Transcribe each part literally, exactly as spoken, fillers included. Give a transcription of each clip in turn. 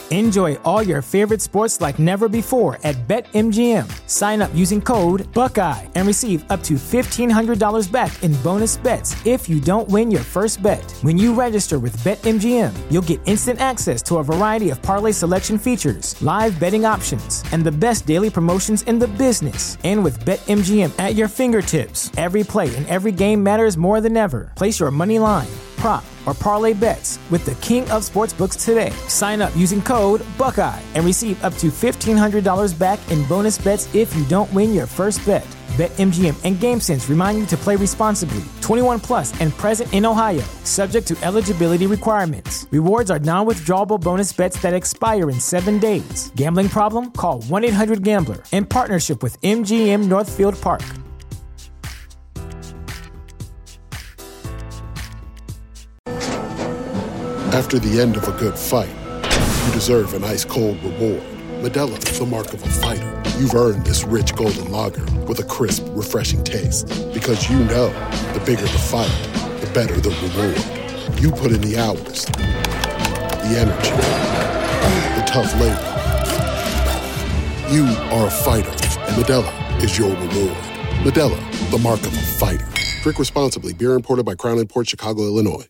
Enjoy all your favorite sports like never before at BetMGM. Sign up using code Buckeye and receive up to fifteen hundred dollars back in bonus bets if you don't win your first bet. When you register with BetMGM, you'll get instant access to a variety of parlay selection features, live betting options, and the best daily promotions in the business. And with BetMGM at your fingertips, every play and every game matters more than ever. Place your money line, prop, or parlay bets with the king of sportsbooks today. Sign up using code Buckeye and receive up to fifteen hundred dollars back in bonus bets if you don't win your first bet. BetMGM and GameSense remind you to play responsibly. twenty-one plus and present in Ohio, subject to eligibility requirements. Rewards are non-withdrawable bonus bets that expire in seven days. Gambling problem? Call one eight hundred gambler in partnership with M G M Northfield Park. After the end of a good fight, you deserve an ice-cold reward. Modelo is the mark of a fighter. You've earned this rich golden lager with a crisp, refreshing taste. Because you know, the bigger the fight, the better the reward. You put in the hours, the energy, the tough labor. You are a fighter, and Modelo is your reward. Modelo, the mark of a fighter. Drink responsibly. Beer imported by Crown Imports, Chicago, Illinois.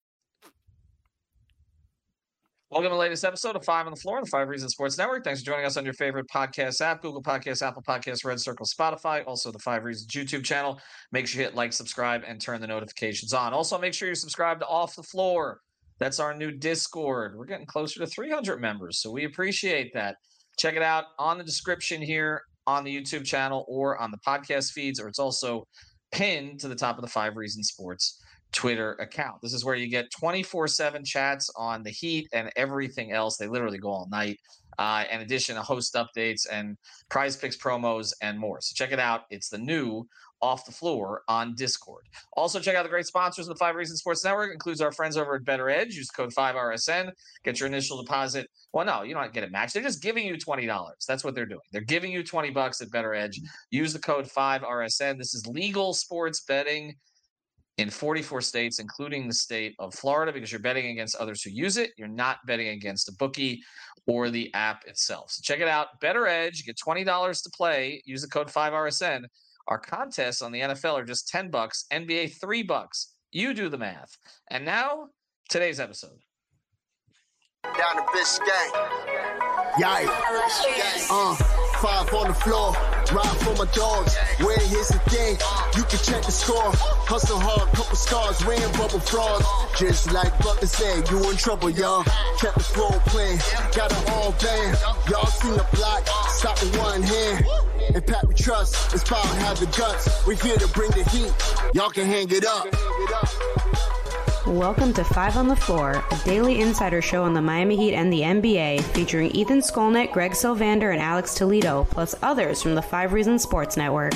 Welcome to the latest episode of Five on the Floor on the Five Reasons Sports Network. Thanks for joining us on your favorite podcast app, Google Podcasts, Apple Podcasts, Red Circle, Spotify, also the Five Reasons YouTube channel. Make sure you hit like, subscribe, and turn the notifications on. Also, make sure you subscribe to Off the Floor. That's our new Discord. We're getting closer to three hundred members, so we appreciate that. Check it out on the description here on the YouTube channel or on the podcast feeds, or it's also pinned to the top of the Five Reasons Sports Twitter account. This is where you get twenty-four seven chats on the Heat and everything else. They literally go all night. Uh, in addition to host updates and prize picks promos and more. So check it out. It's the new Off the Floor on Discord. Also check out the great sponsors of the Five Reasons Sports Network. It includes our friends over at Better Edge. Use code five R S N. Get your initial deposit. Well, no, you don't get it matched. They're just giving you twenty dollars. That's what they're doing. They're giving you twenty bucks at Better Edge. Use the code five R S N. This is legal sports betting in forty-four states, including the state of Florida, because you're betting against others who use it. You're not betting against a bookie or the app itself. So check it out. Better Edge. You get twenty dollars to play. Use the code five R S N. Our contests on the N F L are just ten bucks. N B A, three bucks. You do the math. And now, today's episode. Down to Biscayne. Yikes. Uh, five on the floor. Ride for my dogs. Where here's the thing. You can check the score. Hustle hard, couple scars. Wearing bubble frauds. Just like Butler said, you in trouble, y'all. Kept the floor playing. Got it all banned. Y'all seen the block. Stop with one hand. And Pat we trust. It's power have the guts. We're here to bring the heat. Y'all can hang it up. Welcome to Five on the Floor, a daily insider show on the Miami Heat and the N B A, featuring Ethan Skolnick, Greg Sylvander, and Alex Toledo, plus others from the Five Reasons Sports Network.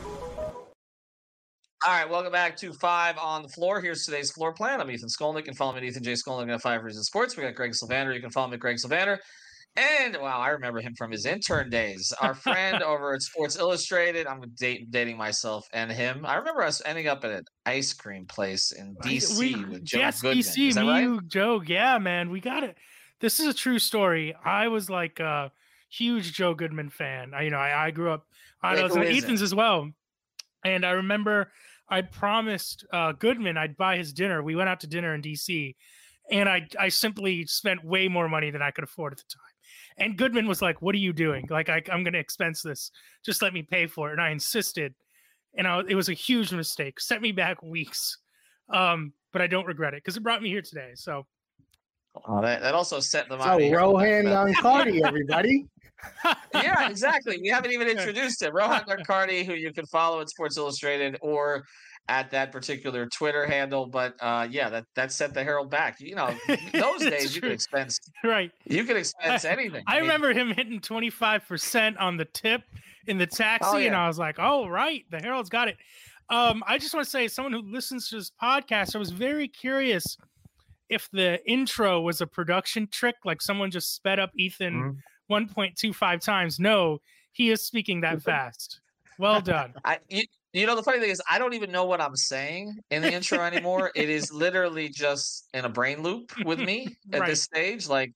All right, welcome back to Five on the Floor. Here's today's floor plan. I'm Ethan Skolnick. You can follow me at Ethan J. Skolnick at Five Reasons Sports. We got Greg Sylvander. You can follow me at Greg Sylvander. And, wow, I remember him from his intern days. Our friend over at Sports Illustrated. I'm date, dating myself and him. I remember us ending up at an ice cream place in D C we, with Joe yes, Goodman. D C, Is that me, right? you, Joe. Yeah, man, we got it. This is a true story. I was like a huge Joe Goodman fan. I, you know, I, I grew up on those, and Ethan's as well. And I remember I promised uh, Goodman I'd buy his dinner. We went out to dinner in D C, and I, I simply spent way more money than I could afford at the time. And Goodman was like, what are you doing? Like, I, I'm going to expense this. Just let me pay for it. And I insisted. And I, it was a huge mistake. Set me back weeks. Um, but I don't regret it because it brought me here today. So oh, that, that also set them so out. So Rohan Arcardi, everybody. Yeah, exactly. We haven't even introduced him. Rohan Arcardi, who you can follow at Sports Illustrated or at that particular Twitter handle. But uh, yeah, that, that set the Herald back. You know, those days you could expense right. You could expense I, anything. I, I mean, remember him hitting twenty-five percent on the tip in the taxi, oh, yeah. and I was like, oh, right, the Herald's got it. Um, I just want to say, as someone who listens to this podcast, I was very curious if the intro was a production trick, like someone just sped up Ethan mm-hmm. one point two five times. No, he is speaking that fast. Well done. I, you, you know, the funny thing is, I don't even know what I'm saying in the intro anymore. It is literally just in a brain loop with me at right. this stage. Like,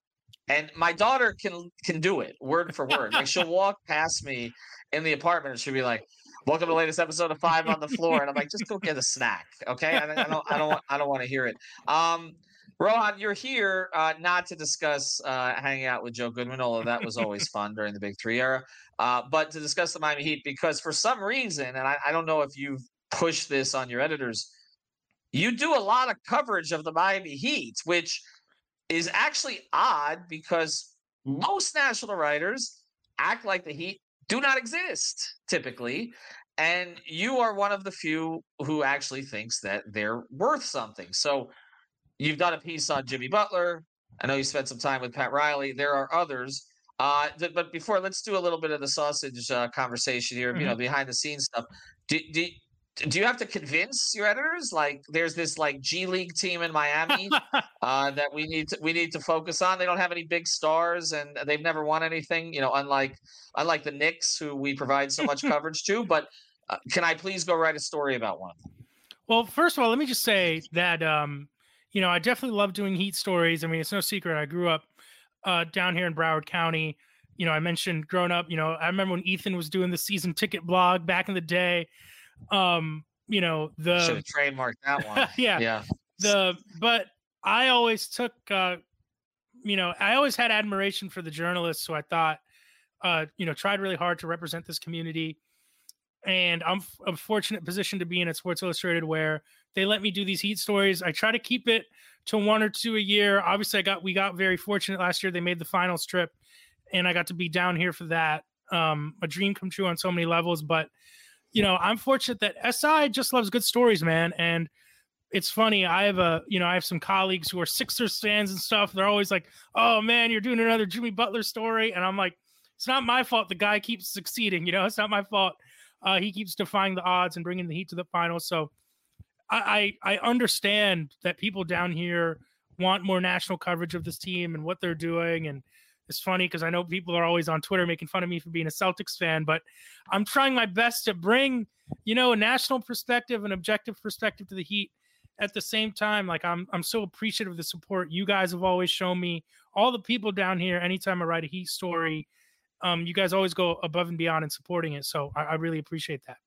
And my daughter can can do it word for word. Like she'll walk past me in the apartment and she'll be like, "Welcome to the latest episode of Five on the Floor," and I'm like, "Just go get a snack, okay?" I, I don't, I don't, I don't want to hear it. Um, Rohan, you're here uh, not to discuss uh, hanging out with Joe Goodman, although that was always fun during the Big Three era, uh, but to discuss the Miami Heat because for some reason, and I, I don't know if you've pushed this on your editors, you do a lot of coverage of the Miami Heat, which is actually odd because most national writers act like the Heat do not exist typically. And you are one of the few who actually thinks that they're worth something. So you've done a piece on Jimmy Butler. I know you spent some time with Pat Riley. There are others. Uh, th- but before, let's do a little bit of the sausage uh, conversation here, mm-hmm. you know, behind the scenes stuff. Do, do, do you have to convince your editors? Like there's this like G League team in Miami uh, that we need to we need to focus on. They don't have any big stars and they've never won anything, you know, unlike unlike the Knicks who we provide so much coverage to. But uh, can I please go write a story about one of them? Well, first of all, let me just say that, um, you know, I definitely love doing Heat stories. I mean, it's no secret. I grew up uh, down here in Broward County. You know, I mentioned growing up, you know, I remember when Ethan was doing the season ticket blog back in the day. Um, you know, the should have trademarked that one. yeah. Yeah. The but I always took uh you know, I always had admiration for the journalists, so I thought uh, you know, tried really hard to represent this community. And I'm a fortunate position to be in at Sports Illustrated where they let me do these Heat stories. I try to keep it to one or two a year. Obviously I got we got very fortunate last year. They made the finals trip and I got to be down here for that. Um, a dream come true on so many levels, but you know, I'm fortunate that S I just loves good stories, man. And it's funny. I have a, you know, I have some colleagues who are Sixers fans and stuff. They're always like, "Oh man, you're doing another Jimmy Butler story." And I'm like, it's not my fault. The guy keeps succeeding. You know, it's not my fault. Uh, he keeps defying the odds and bringing the Heat to the finals. So I, I, I understand that people down here want more national coverage of this team and what they're doing. And it's funny because I know people are always on Twitter making fun of me for being a Celtics fan, but I'm trying my best to bring, you know, a national perspective, an objective perspective to the Heat. At the same time, like I'm, I'm so appreciative of the support you guys have always shown me. All the people down here, anytime I write a Heat story, um, you guys always go above and beyond in supporting it. So I, I really appreciate that.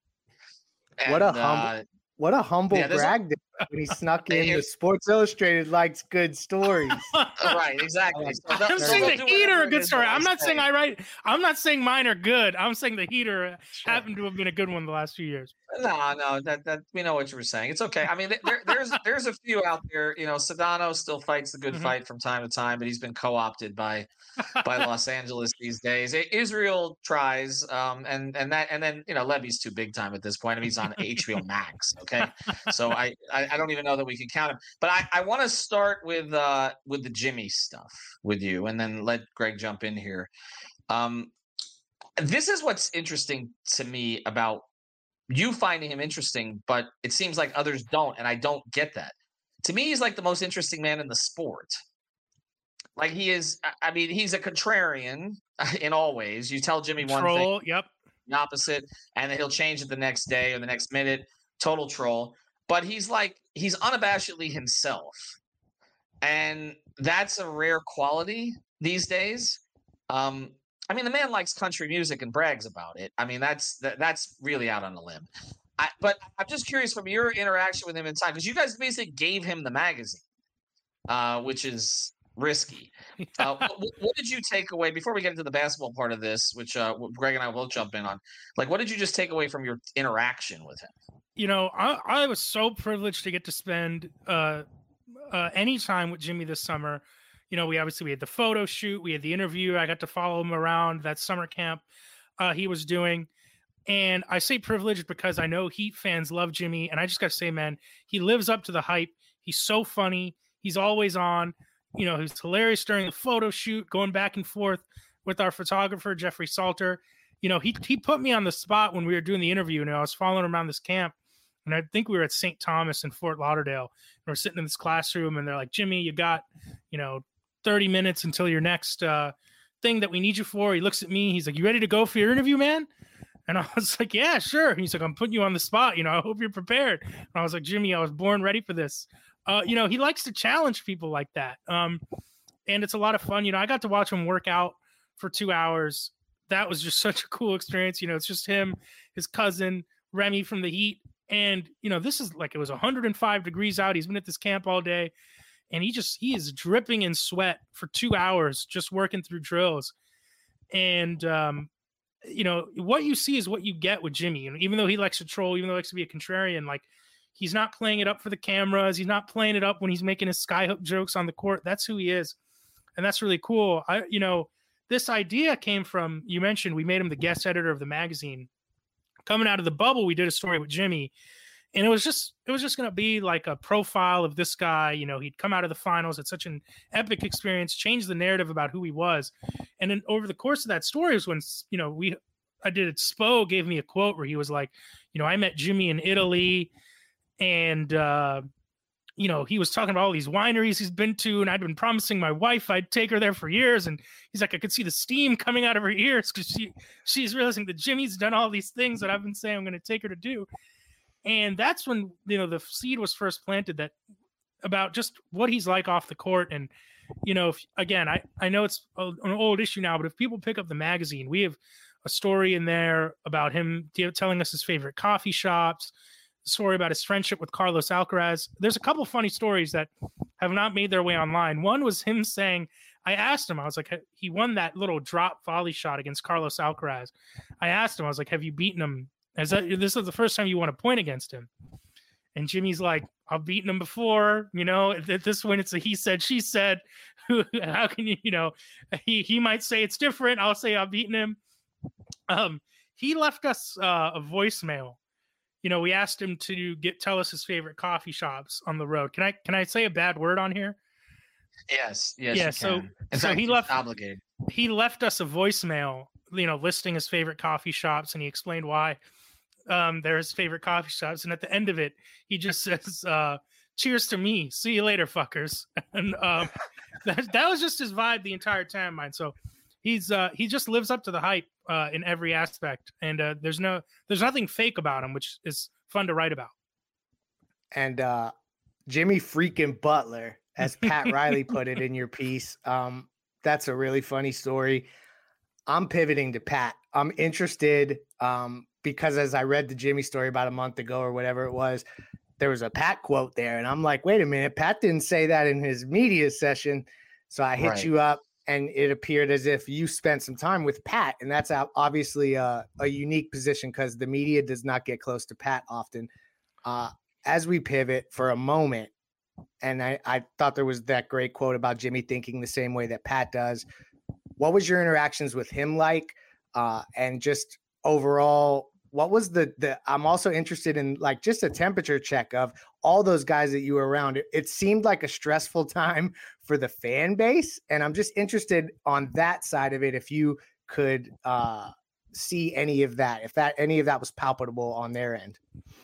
And, what a humble, uh, what a humble yeah, brag a, when he snuck in the Sports Illustrated likes good stories. Right, exactly. So that, I'm saying the Heat are a good story. I'm not saying I write. I'm not saying mine are good. I'm saying the Heat are sure. happen to have been a good one the last few years. No, no, that that we know what you were saying. It's okay. I mean, there, there's there's a few out there. You know, Sedano still fights the good mm-hmm. fight from time to time, but he's been co-opted by by Los Angeles these days. Israel tries, um, and and that and then you know Levy's too big time at this point. I mean, he's on H B O Max. Okay, so I, I I don't even know that we can count him. But I I want to start with uh with the Jimmy stuff with you, and then let Greg jump in here. Um, this is what's interesting to me about you finding him interesting, but it seems like others don't, and I don't get that. To me, he's like the most interesting man in the sport. Like he is, I mean, he's a contrarian in all ways. You tell Jimmy Troll, one thing, yep, the opposite, and then he'll change it the next day or the next minute. Total troll. But he's like, he's unabashedly himself. And that's a rare quality these days. Um, I mean, the man likes country music and brags about it. I mean, that's that, that's really out on a limb. I, but I'm just curious from your interaction with him in time, because you guys basically gave him the magazine, uh, which is risky. Uh, what, what did you take away before we get into the basketball part of this, which uh, Greg and I will jump in on? Like, what did you just take away from your interaction with him? You know, I, I was so privileged to get to spend uh, uh, any time with Jimmy this summer. You know, we obviously we had the photo shoot, we had the interview. I got to follow him around that summer camp uh, he was doing. And I say privileged because I know Heat fans love Jimmy. And I just got to say, man, he lives up to the hype. He's so funny. He's always on. You know, he's hilarious during the photo shoot, going back and forth with our photographer, Jeffrey Salter. You know, he he put me on the spot when we were doing the interview. And I was following him around this camp. And I think we were at Saint Thomas in Fort Lauderdale. And we're sitting in this classroom, and they're like, Jimmy, you got, you know, thirty minutes until your next uh, thing that we need you for. He looks at me. He's like, you ready to go for your interview, man? And I was like, yeah, sure. He's like, I'm putting you on the spot. You know, I hope you're prepared. And I was like, Jimmy, I was born ready for this. Uh, you know, he likes to challenge people like that. Um, and it's a lot of fun. You know, I got to watch him work out for two hours. That was just such a cool experience. You know, it's just him, his cousin, Remy from the Heat. And, you know, this is like, it was one hundred five degrees out. He's been at this camp all day, and he just, he is dripping in sweat for two hours, just working through drills. And, um, you know, what you see is what you get with Jimmy. And even though he likes to troll, even though he likes to be a contrarian, like, he's not playing it up for the cameras. He's not playing it up when he's making his skyhook jokes on the court. That's who he is. And that's really cool. I, you know, this idea came from, you mentioned we made him the guest editor of the magazine. Coming out of the bubble, we did a story with Jimmy, and it was just it was just going to be like a profile of this guy. You know, he'd come out of the finals, had such an epic experience, changed the narrative about who he was. And then over the course of that story was when, you know, we I did it. Spo gave me a quote where he was like, you know, I met Jimmy in Italy, and uh, you know, he was talking about all these wineries he's been to, and I'd been promising my wife I'd take her there for years. And he's like, I could see the steam coming out of her ears because she she's realizing that Jimmy's done all these things that I've been saying I'm going to take her to do. And that's when, you know, the seed was first planted that about just what he's like off the court. And, you know, if, again, I, I know it's a, an old issue now, but if people pick up the magazine, we have a story in there about him telling us his favorite coffee shops, story about his friendship with Carlos Alcaraz. There's a couple funny stories that have not made their way online. One was him saying, I asked him, I was like, he won that little drop volley shot against Carlos Alcaraz. I asked him, I was like, have you beaten him? Is that, this is the first time you want to point against him? And Jimmy's like, I've beaten him before. You know, at this point, it's a he said, she said. How can you, you know, he, he might say it's different. I'll say I've beaten him. Um, he left us uh, a voicemail. You know, we asked him to get tell us his favorite coffee shops on the road. Can I can I say a bad word on here? Yes, yes. Yeah. So, so he left obligated. He left us a voicemail, you know, listing his favorite coffee shops, and he explained why um, they're his favorite coffee shops. And at the end of it, he just says, uh, "Cheers to me. See you later, fuckers." And um, that that was just his vibe the entire time, mine. So he's uh, he just lives up to the hype uh, in every aspect, and uh, there's no there's nothing fake about him, which is fun to write about. And uh, Jimmy freaking Butler, as Pat Riley put it in your piece, um, that's a really funny story. I'm pivoting to Pat. I'm interested um, because as I read the Jimmy story about a month ago or whatever it was, there was a Pat quote there, and I'm like, wait a minute, Pat didn't say that in his media session. So I hit right. you up, and it appeared as if you spent some time with Pat, and that's obviously a, a unique position because the media does not get close to Pat often. Uh, as we pivot for a moment, and I, I thought there was that great quote about Jimmy thinking the same way that Pat does. What was your interactions with him like? Uh, and just overall, what was the, the, I'm also interested in like just a temperature check of all those guys that you were around. It, it seemed like a stressful time for the fan base. And I'm just interested on that side of it. If you could uh, see any of that, if that, any of that was palpable on their end.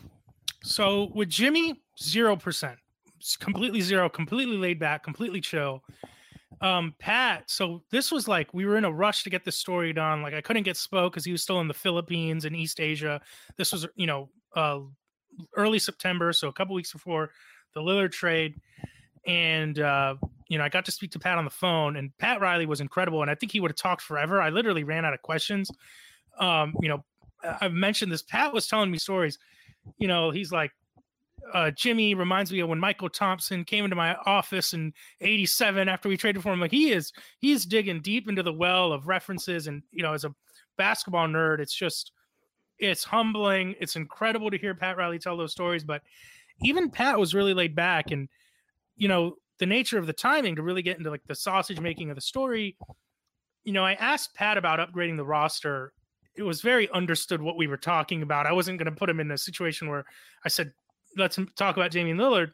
So with Jimmy, zero percent, completely zero, completely laid back, completely chill. Um, Pat, so this was like, we were in a rush to get this story done. Like I couldn't get Spo because he was still in the Philippines and East Asia. This was, you know, uh, early September. So a couple weeks before the Lillard trade. And, uh, you know, I got to speak to Pat on the phone, and Pat Riley was incredible. And I think he would have talked forever. I literally ran out of questions. Um, you know, I've mentioned this. Pat was telling me stories, you know, he's like, Uh, Jimmy reminds me of when Michael Thompson came into my office in eighty-seven after we traded for him. Like he is, he's digging deep into the well of references. And, you know, as a basketball nerd, it's just, it's humbling. It's incredible to hear Pat Riley tell those stories. But even Pat was really laid back. And, you know, the nature of the timing to really get into like the sausage making of the story, you know, I asked Pat about upgrading the roster. It was very understood what we were talking about. I wasn't going to put him in a situation where I said, let's talk about Damian Lillard.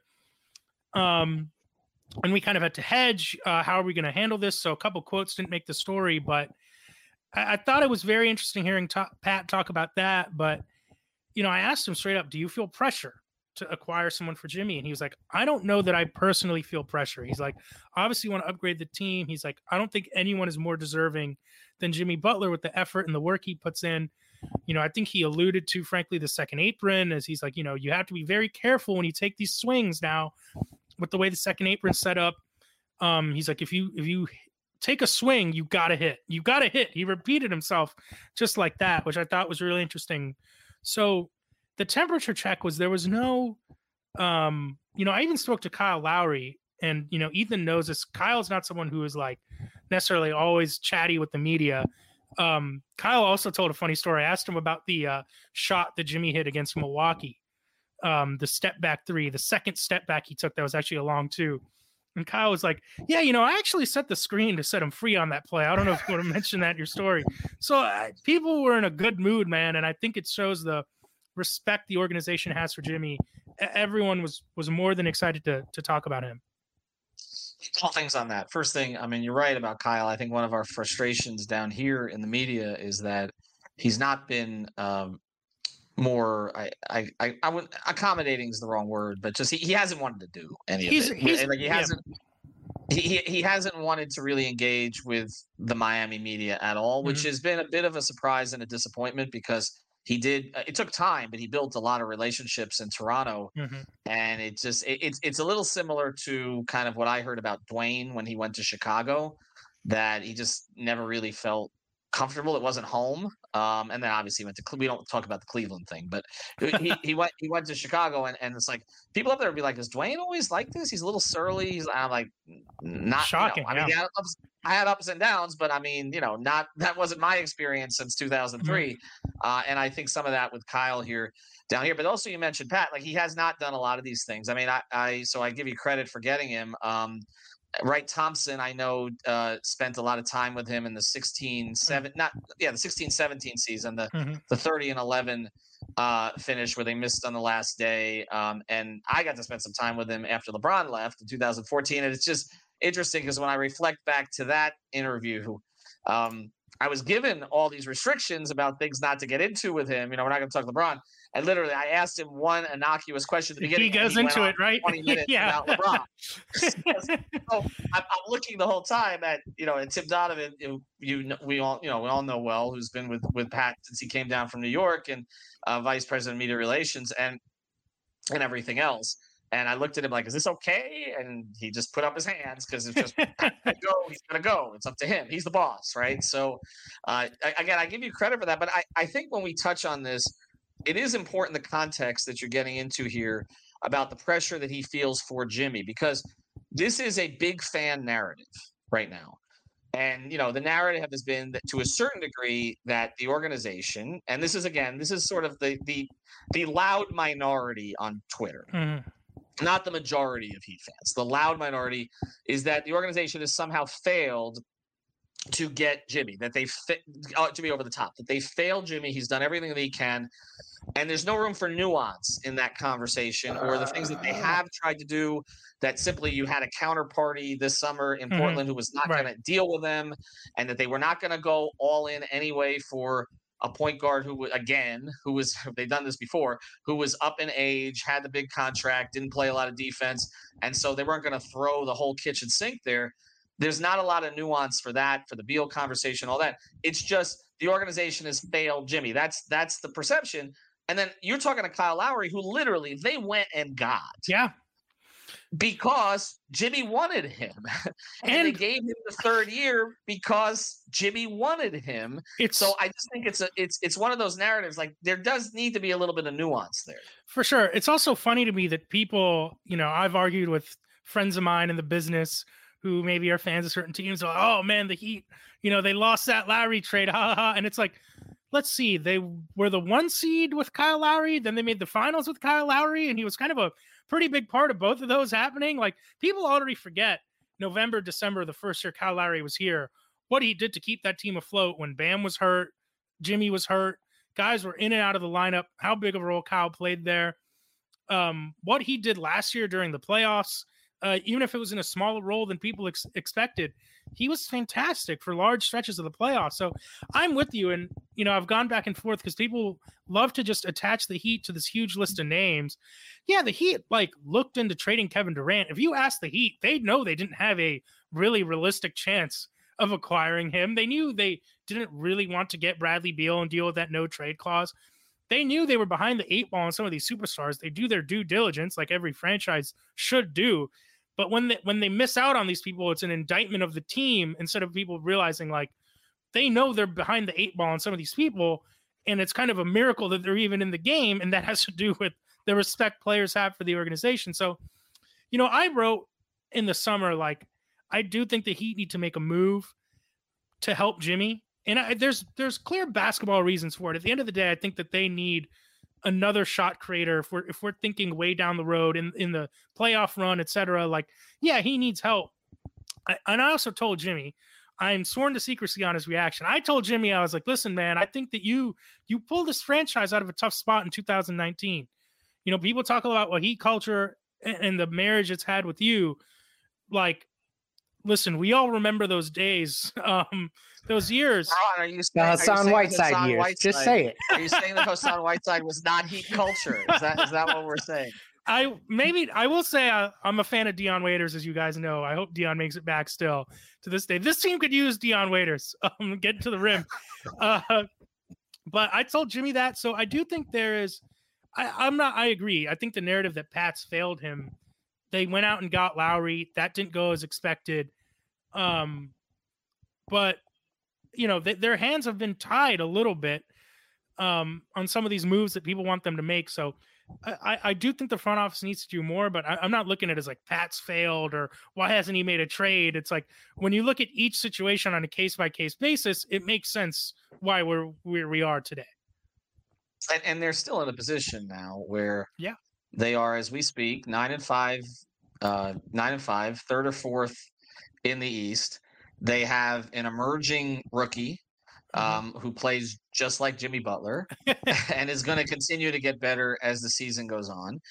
Um, and we kind of had to hedge. Uh, how are we going to handle this? So a couple quotes didn't make the story, but I, I thought it was very interesting hearing ta- Pat talk about that. But, you know, I asked him straight up, do you feel pressure to acquire someone for Jimmy? And he was like, I don't know that I personally feel pressure. He's like, obviously you want to upgrade the team. He's like, I don't think anyone is more deserving than Jimmy Butler with the effort and the work he puts in. You know, I think he alluded to, frankly, the second apron, as he's like, you know, you have to be very careful when you take these swings now with the way the second apron's set up. Um, he's like, if you if you take a swing, you got to hit. You got to hit. He repeated himself just like that, which I thought was really interesting. So the temperature check was there was no, um, you know, I even spoke to Kyle Lowry, and, you know, Ethan knows this. Kyle's not someone who is like necessarily always chatty with the media. Um, Kyle also told a funny story. I asked him about the uh, shot that Jimmy hit against Milwaukee, um, the step back three, the second step back he took that was actually a long two. And Kyle was like, yeah, you know, I actually set the screen to set him free on that play. I don't know if you want to mention that in your story. So uh, people were in a good mood, man. And I think it shows the respect the organization has for Jimmy. Everyone was was more than excited to to talk about him. A couple things on that. First thing, I mean, you're right about Kyle. I think one of our frustrations down here in the media is that he's not been um, more, I, I, I, I would, accommodating is the wrong word, but just he, he hasn't wanted to do any he's, of it. He's, like he hasn't, yeah. he, he hasn't wanted to really engage with the Miami media at all, which mm-hmm. has been a bit of a surprise and a disappointment because he did, it took time, but he built a lot of relationships in Toronto. Mm-hmm. And it just, it, it's, it's a little similar to kind of what I heard about Dwayne when he went to Chicago, that he just never really felt comfortable. It wasn't home. Um, and then obviously went to, we don't talk about the Cleveland thing, but he, he went, he went to Chicago and, and it's like, people up there would be like, is Dwayne always like this? He's a little surly. He's I'm like, not shocking. You know, I mean, yeah. I, had ups, I had ups and downs, but I mean, you know, not, that wasn't my experience since two thousand three. Mm-hmm. Uh, and I think some of that with Kyle here down here, but also you mentioned Pat, like he has not done a lot of these things. I mean, I, I so I give you credit for getting him. Um, Wright Thompson, I know, uh, spent a lot of time with him in the sixteen seven, not yeah, the sixteen seventeen season, the mm-hmm. the thirty and eleven uh, finish where they missed on the last day. Um, and I got to spend some time with him after LeBron left in two thousand fourteen. And it's just interesting because when I reflect back to that interview, um, I was given all these restrictions about things not to get into with him. You know, we're not going to talk LeBron. And literally, I asked him one innocuous question at the beginning. He goes he into it, right? twenty minutes yeah. about LeBron. so I'm, I'm looking the whole time at, you know, and Tim Donovan, you, you we all, you know, we all know well, who's been with with Pat since he came down from New York, and uh, vice president of media relations and and everything else. And I looked at him like, is this okay? And he just put up his hands because it's just go. He's gonna go. It's up to him. He's the boss, right? So, uh, again, I give you credit for that. But I, I think when we touch on this, it is important the context that you're getting into here about the pressure that he feels for Jimmy, because this is a big fan narrative right now. And, you know, the narrative has been that to a certain degree that the organization, and this is, again, this is sort of the the, the loud minority on Twitter. Mm. Not the majority of Heat fans. The loud minority is that the organization has somehow failed to get Jimmy, that they fit uh, Jimmy over the top, that they failed Jimmy. He's done everything that he can. And there's no room for nuance in that conversation or the things that they have tried to do, that simply you had a counterparty this summer in mm-hmm. Portland who was not right. going to deal with them, and that they were not going to go all in anyway for a point guard who, again, who was, they've done this before, who was up in age, had the big contract, didn't play a lot of defense. And so they weren't going to throw the whole kitchen sink there. There's not a lot of nuance for that, for the Beal conversation, all that. It's just the organization has failed Jimmy. That's that's the perception. And then you're talking to Kyle Lowry, who literally they went and got. Yeah. Because Jimmy wanted him. and, and they gave him the third year because Jimmy wanted him. It's, so I just think it's a it's it's one of those narratives, like there does need to be a little bit of nuance there. For sure. It's also funny to me that people, you know, I've argued with friends of mine in the business who maybe are fans of certain teams. Like, oh man, the Heat, you know, they lost that Lowry trade. Ha ha. And it's like, let's see, they were the one seed with Kyle Lowry. Then they made the finals with Kyle Lowry. And he was kind of a pretty big part of both of those happening. Like people already forget November, December, the first year Kyle Lowry was here, what he did to keep that team afloat when Bam was hurt, Jimmy was hurt, guys were in and out of the lineup, how big of a role Kyle played there. Um, what he did last year during the playoffs, Uh, even if it was in a smaller role than people ex- expected, he was fantastic for large stretches of the playoffs. So I'm with you. And, you know, I've gone back and forth because people love to just attach the Heat to this huge list of names. Yeah, the Heat like looked into trading Kevin Durant. If you ask the Heat, they know they didn't have a really realistic chance of acquiring him. They knew they didn't really want to get Bradley Beal and deal with that no trade clause. They knew they were behind the eight ball on some of these superstars. They do their due diligence like every franchise should do. But when they, when they miss out on these people, it's an indictment of the team instead of people realizing like they know they're behind the eight ball on some of these people. And it's kind of a miracle that they're even in the game. And that has to do with the respect players have for the organization. So, you know, I wrote in the summer, like, I do think the Heat need to make a move to help Jimmy. And I, there's there's clear basketball reasons for it. At the end of the day, I think that they need another shot creator if we're if we're thinking way down the road in, in the playoff run, et cetera. Like, yeah, he needs help. I, and I also told Jimmy, I'm sworn to secrecy on his reaction. I told Jimmy, I was like, listen, man, I think that you you pulled this franchise out of a tough spot in two thousand nineteen. You know, people talk about what Heat culture and, and the marriage it's had with you. Like, listen, we all remember those days, um, those years. Ron, are you saying, uh, Hassan Whiteside Hassan years? Whiteside, Just say it. Are you saying that Hassan Whiteside was not Heat culture? Is that is that what we're saying? I maybe I will say I, I'm a fan of Dion Waiters, as you guys know. I hope Dion makes it back still to this day. This team could use Dion Waiters, um, get to the rim. Uh, but I told Jimmy that, so I do think there is. I, I'm not. I agree. I think the narrative that Pat's failed him. They went out and got Lowry. That didn't go as expected. Um, but you know th- their hands have been tied a little bit um, on some of these moves that people want them to make. So. I, I do think the front office needs to do more, but I, I'm not looking at it as like Pat's failed or why hasn't he made a trade? It's like when you look at each situation on a case by case basis, it makes sense why we're where we are today. And, and they're still in a position now where yeah they are, as we speak, nine and five, uh, nine and five, third or fourth in the East. They have an emerging rookie. Um, who plays just like Jimmy Butler and is going to continue to get better as the season goes on.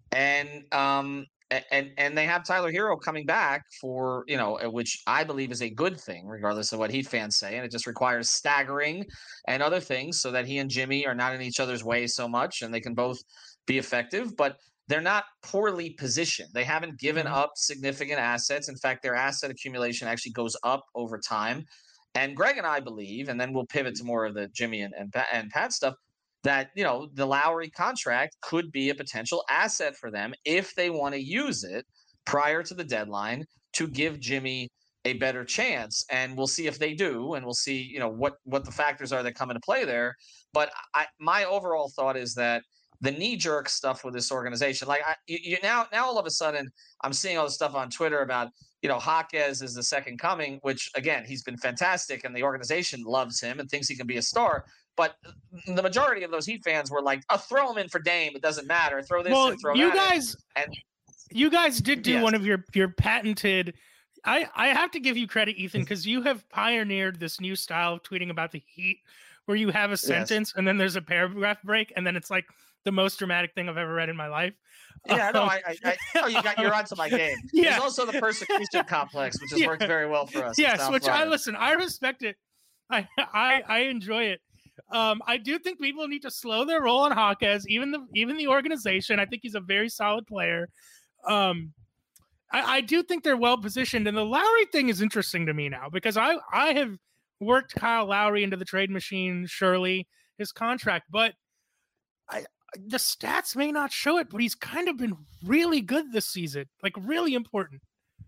And um, and and they have Tyler Hero coming back for, you know, which I believe is a good thing, regardless of what Heat fans say. And it just requires staggering and other things so that he and Jimmy are not in each other's way so much and they can both be effective. But they're not poorly positioned. They haven't given up significant assets. In fact, their asset accumulation actually goes up over time. And Greg and I believe, and then we'll pivot to more of the Jimmy and, and, and Pat stuff, that, you know, the Lowry contract could be a potential asset for them if they want to use it prior to the deadline to give Jimmy a better chance. And we'll see if they do, and we'll see, you know, what, what the factors are that come into play there. But I, my overall thought is that the knee-jerk stuff with this organization, like I, you, you now, now all of a sudden, I'm seeing all this stuff on Twitter about, you know, Jaquez is the second coming, which again, he's been fantastic, and the organization loves him and thinks he can be a star. But the majority of those Heat fans were like, "Oh, throw him in for Dame. It doesn't matter. Throw this well, and throw you that." guys, and you guys did do yes. one of your your patented. I I have to give you credit, Ethan, because you have pioneered this new style of tweeting about the Heat, where you have a sentence yes. and then there's a paragraph break, and then it's like the most dramatic thing I've ever read in my life. Yeah, no, I, I, I oh, you got you're onto my game. Yeah. There's also the persecution complex, which has yeah. worked very well for us. Yes, which Florida. I listen. I respect it. I I, I enjoy it. Um, I do think people need to slow their roll on Jaquez, even the even the organization. I think he's a very solid player. Um, I, I do think they're well positioned, and the Lowry thing is interesting to me now because I I have worked Kyle Lowry into the trade machine. Surely his contract, but I. The stats may not show it, but he's kind of been really good this season, like really important.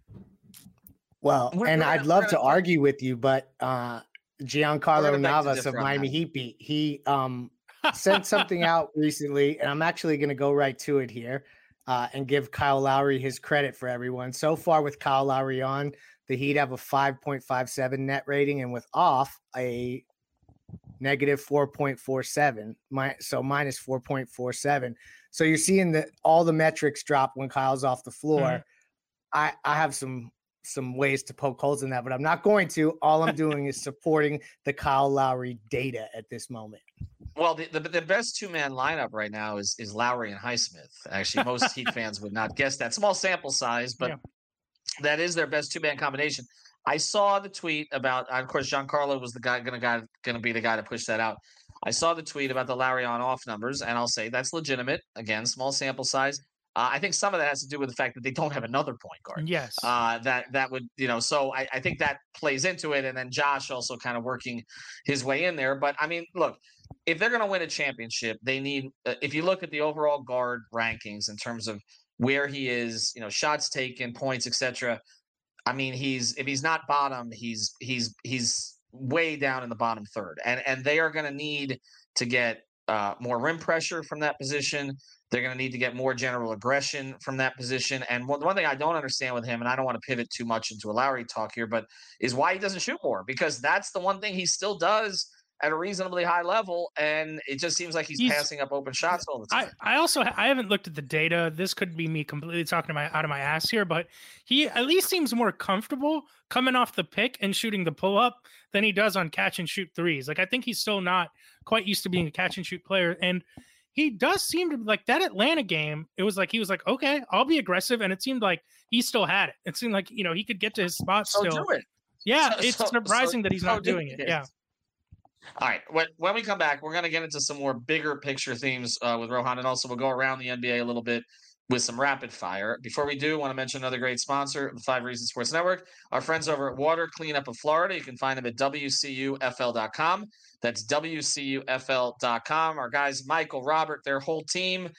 Well, we're, and we're, I'd love to argue with you, but uh, Giancarlo Navas of Miami Heat beat, he um, sent something out recently, and I'm actually going to go right to it here uh, and give Kyle Lowry his credit for everyone. So far with Kyle Lowry on, the Heat have a five point five seven net rating, and with off, a negative four point four seven, my, so minus four point four seven. So you're seeing that all the metrics drop when Kyle's off the floor. Mm-hmm. I, I have some some ways to poke holes in that, but I'm not going to. All I'm doing is supporting the Kyle Lowry data at this moment. Well, the, the, the best two-man lineup right now is is Lowry and Highsmith. Actually, most Heat fans would not guess that. Small sample size, but yeah. that is their best two-man combination. I saw the tweet about, of course, Giancarlo was the guy going to going to be the guy to push that out. I saw the tweet about the Lowry on off numbers, and I'll say that's legitimate. Again, small sample size. Uh, I think some of that has to do with the fact that they don't have another point guard. Yes. Uh, that that would, you know, so I, I think that plays into it. And then Josh also kind of working his way in there. But I mean, look, if they're going to win a championship, they need, uh, if you look at the overall guard rankings in terms of where he is, you know, shots taken, points, et cetera. I mean, he's if he's not bottom, he's he's he's way down in the bottom third, and and they are going to need to get uh, more rim pressure from that position. They're going to need to get more general aggression from that position. And one, one thing I don't understand with him, and I don't want to pivot too much into a Lowry talk here, but is why he doesn't shoot more, because that's the one thing he still does at a reasonably high level, and it just seems like he's, he's passing up open shots all the time. I, I also I haven't looked at the data. This could be me completely talking my, out of my ass here, but he at least seems more comfortable coming off the pick and shooting the pull up than he does on catch and shoot threes. Like, I think he's still not quite used to being a catch and shoot player, and he does seem to like that Atlanta game. It was like he was like, okay, I'll be aggressive, and it seemed like he still had it. It seemed like, you know, he could get to his spot so still. Do it. Yeah, so, it's so, surprising so, that he's so not doing it. it. Yeah. All right. When, when we come back, we're going to get into some more bigger picture themes uh, with Rohan, and also we'll go around the N B A a little bit with some rapid fire. Before we do, I want to mention another great sponsor, the Five Reasons Sports Network, our friends over at Water Cleanup of Florida. You can find them at W C U F L dot com. That's W C U F L dot com. Our guys, Michael, Robert, their whole team.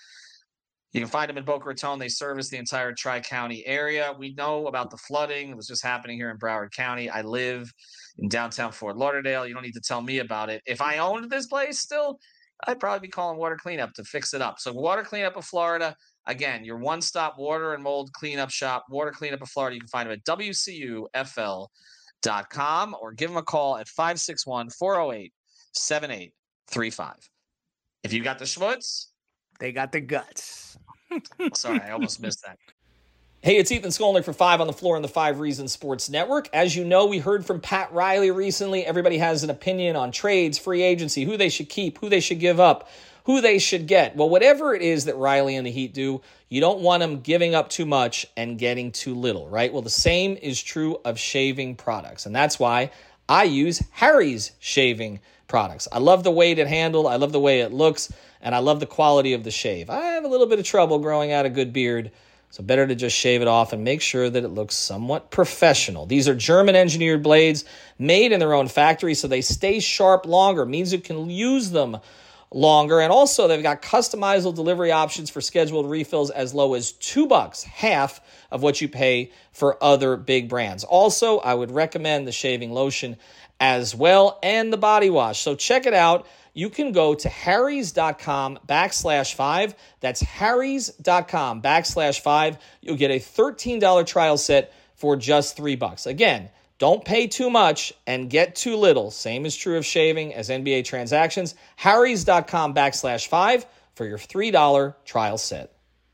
You can find them in Boca Raton. They service the entire Tri-County area. We know about the flooding that was just happening here in Broward County. I live in downtown Fort Lauderdale. You don't need to tell me about it. If I owned this place still, I'd probably be calling Water Cleanup to fix it up. So Water Cleanup of Florida, again, your one-stop water and mold cleanup shop, Water Cleanup of Florida. You can find them at W C U F L dot com or give them a call at five six one, four oh eight, seven eight three five. If you got the schmutz, they got the guts. Sorry, I almost missed that. Hey, it's Ethan Skolnick for Five on the Floor on the Five Reasons Sports Network. As you know, we heard from Pat Riley recently. Everybody has an opinion on trades, free agency, who they should keep, who they should give up, who they should get. Well, whatever it is that Riley and the Heat do, you don't want them giving up too much and getting too little, right? Well, the same is true of shaving products, and that's why I use Harry's shaving products. I love the weight it handled. I love the way it looks, and I love the quality of the shave. I have a little bit of trouble growing out a good beard, so better to just shave it off and make sure that it looks somewhat professional. These are German-engineered blades made in their own factory, so they stay sharp longer. It means you can use them longer. And also, they've got customizable delivery options for scheduled refills as low as two bucks, half of what you pay for other big brands. Also, I would recommend the shaving lotion as well and the body wash. So check it out. You can go to harrys.com backslash five. That's harrys.com backslash five. You'll get a thirteen dollars trial set for just three bucks. Again, don't pay too much and get too little. Same is true of shaving as N B A transactions. harrys.com backslash five for your three dollars trial set.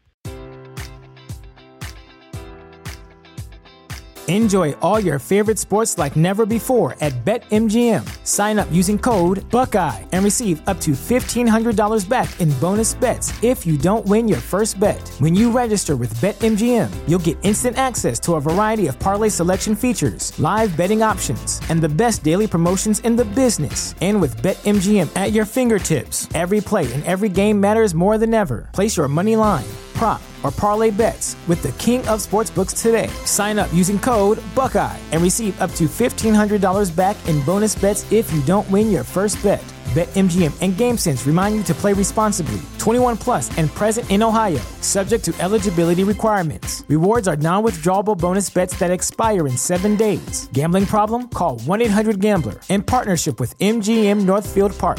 Enjoy all your favorite sports like never before at BetMGM. Sign up using code Buckeye and receive up to fifteen hundred dollars back in bonus bets if you don't win your first bet. When you register with BetMGM, you'll get instant access to a variety of parlay selection features, live betting options, and the best daily promotions in the business. And with BetMGM at your fingertips, every play and every game matters more than ever. Place your money line, prop, or parlay bets with the king of sportsbooks today. Sign up using code Buckeye and receive up to fifteen hundred dollars back in bonus bets if you don't win your first bet. BetMGM and GameSense remind you to play responsibly. twenty-one plus and present in Ohio, subject to eligibility requirements. Rewards are non-withdrawable bonus bets that expire in seven days. Gambling problem? Call one eight hundred gambler in partnership with M G M Northfield Park.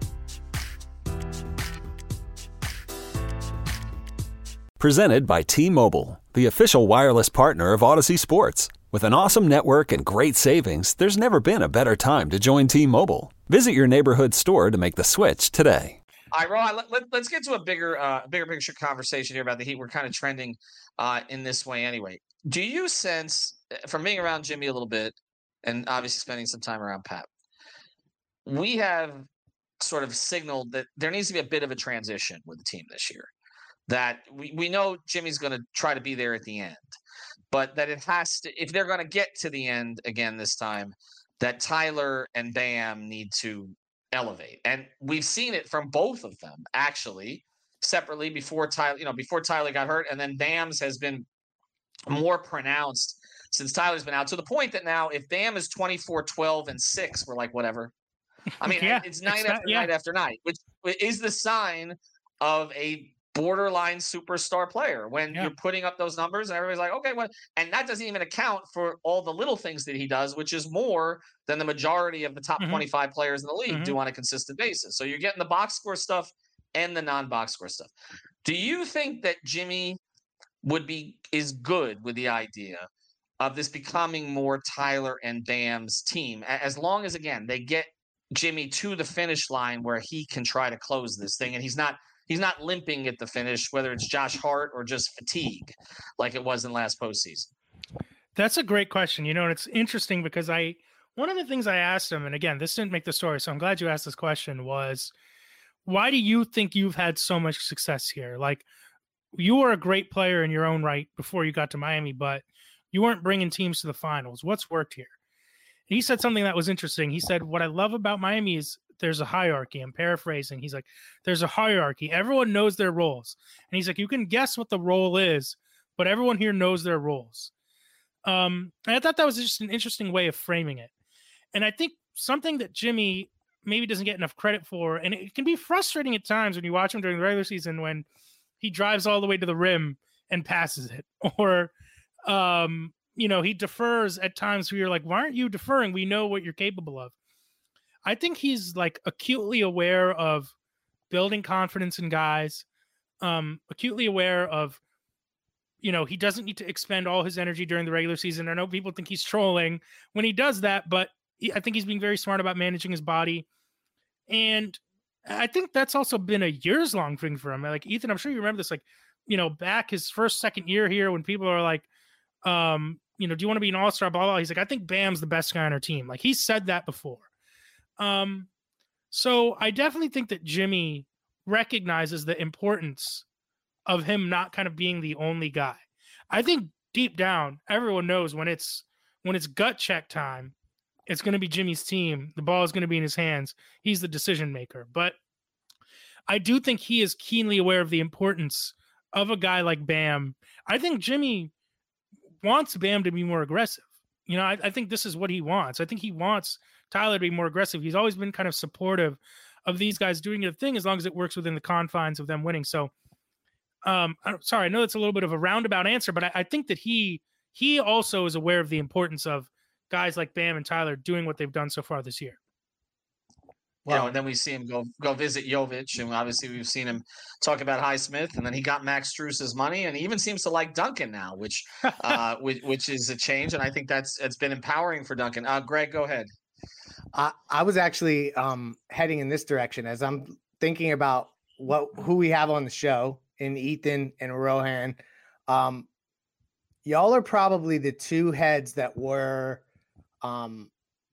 Presented by T-Mobile, the official wireless partner of Odyssey Sports. With an awesome network and great savings, there's never been a better time to join T-Mobile. Visit your neighborhood store to make the switch today. All right, Ron, let, let, let's get to a bigger, uh, bigger picture conversation here about the Heat. We're kind of trending uh, in this way anyway. Do you sense, from being around Jimmy a little bit, and obviously spending some time around Pat, we have sort of signaled that there needs to be a bit of a transition with the team this year? That we, we know Jimmy's going to try to be there at the end, but that it has to, if they're going to get to the end again this time, that Tyler and Bam need to elevate. And we've seen it from both of them, actually, separately before Tyler, you know, before Tyler got hurt. And then Bam's has been more pronounced since Tyler's been out, to the point that now if Bam is twenty-four, twelve, and six, we're like, whatever. I mean, yeah, it's night it's after not, yeah. night after night, which is the sign of a borderline superstar player when Yeah. you're putting up those numbers and everybody's like, okay, well, and that doesn't even account for all the little things that he does, which is more than the majority of the top Mhm. twenty-five players in the league Mhm. do on a consistent basis. So you're getting the box score stuff and the non-box score stuff. Do you think that Jimmy would be is good with the idea of this becoming more Tyler and Bam's team, as long as, again, they get Jimmy to the finish line where he can try to close this thing, and he's not he's not limping at the finish, whether it's Josh Hart or just fatigue, like it was in last postseason? That's a great question. You know, and it's interesting because I one of the things I asked him, and again, this didn't make the story, so I'm glad you asked this question, was why do you think you've had so much success here? Like, you were a great player in your own right before you got to Miami, but you weren't bringing teams to the finals. What's worked here? And he said something that was interesting. He said, what I love about Miami is there's a hierarchy. I'm paraphrasing. He's like, there's a hierarchy. Everyone knows their roles. And he's like, you can guess what the role is, but everyone here knows their roles. Um, and I thought that was just an interesting way of framing it. And I think something that Jimmy maybe doesn't get enough credit for, and it can be frustrating at times when you watch him during the regular season when he drives all the way to the rim and passes it, or um, you know, he defers at times where you're like, why aren't you deferring? We know what you're capable of. I think he's like acutely aware of building confidence in guys, um, acutely aware of, you know, he doesn't need to expend all his energy during the regular season. I know people think he's trolling when he does that, but he, I think he's being very smart about managing his body. And I think that's also been a years long thing for him. Like, Ethan, I'm sure you remember this, like, you know, back his first, second year here when people are like, um, you know, do you want to be an all-star, blah, blah. He's like, I think Bam's the best guy on our team. Like, he said that before. Um, so I definitely think that Jimmy recognizes the importance of him not kind of being the only guy. I think deep down, everyone knows when it's, when it's gut check time, it's going to be Jimmy's team. The ball is going to be in his hands. He's the decision maker. But I do think he is keenly aware of the importance of a guy like Bam. I think Jimmy wants Bam to be more aggressive. You know, I, I think this is what he wants. I think he wants Tyler to be more aggressive. He's always been kind of supportive of these guys doing their thing as long as it works within the confines of them winning. So, um, I'm sorry, I know that's a little bit of a roundabout answer, but I, I think that he he also is aware of the importance of guys like Bam and Tyler doing what they've done so far this year. Well, you know, and then we see him go go visit Jovic, and obviously we've seen him talk about Highsmith, and then he got Max Strus's money, and he even seems to like Duncan now, which uh, which, which is a change, and I think that's it's been empowering for Duncan. Uh, Greg, go ahead. I, I was actually um, heading in this direction as I'm thinking about what who we have on the show in Ethan and Rohan. Um, y'all are probably the two heads that were um,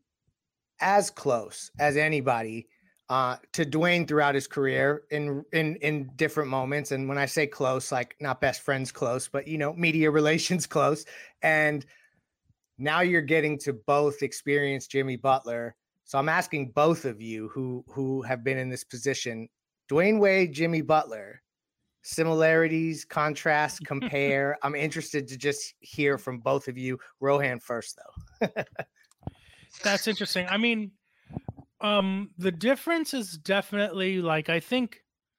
as close as anybody uh, to Dwayne throughout his career in, in, in different moments. And when I say close, like not best friends close, but, you know, media relations close. And now you're getting to both experience Jimmy Butler. So I'm asking both of you who, who have been in this position, Dwayne Wade, Jimmy Butler, similarities, contrast, compare. I'm interested to just hear from both of you. Rohan first, though. That's interesting. I mean, um, the difference is definitely like, I think,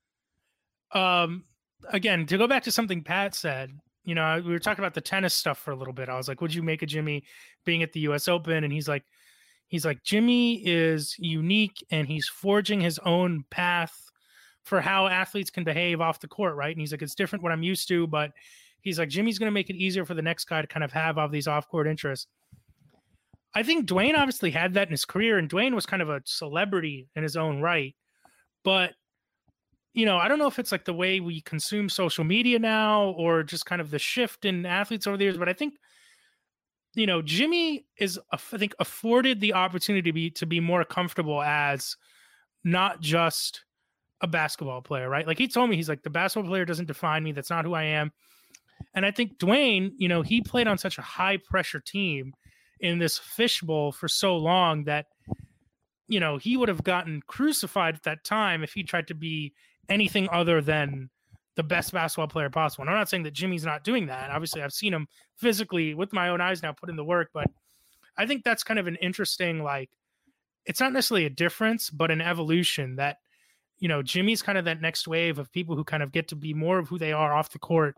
um, again, to go back to something Pat said, you know, we were talking about the tennis stuff for a little bit. I was like, what'd you make of Jimmy being at the U S Open? And he's like, he's like, Jimmy is unique and he's forging his own path for how athletes can behave off the court. Right. And he's like, it's different what I'm used to, but he's like, Jimmy's going to make it easier for the next guy to kind of have all these off court interests. I think Dwayne obviously had that in his career, and Dwayne was kind of a celebrity in his own right. But, you know, I don't know if it's like the way we consume social media now or just kind of the shift in athletes over the years, but I think, you know, Jimmy is, I think, afforded the opportunity to be, to be more comfortable as not just a basketball player, right? Like he told me, he's like, the basketball player doesn't define me. That's not who I am. And I think Dwayne, you know, he played on such a high pressure team in this fishbowl for so long that, you know, he would have gotten crucified at that time if he tried to be anything other than the best basketball player possible. And I'm not saying that Jimmy's not doing that. Obviously, I've seen him physically with my own eyes now put in the work, but I think that's kind of an interesting, like, it's not necessarily a difference, but an evolution that you know, Jimmy's kind of that next wave of people who kind of get to be more of who they are off the court.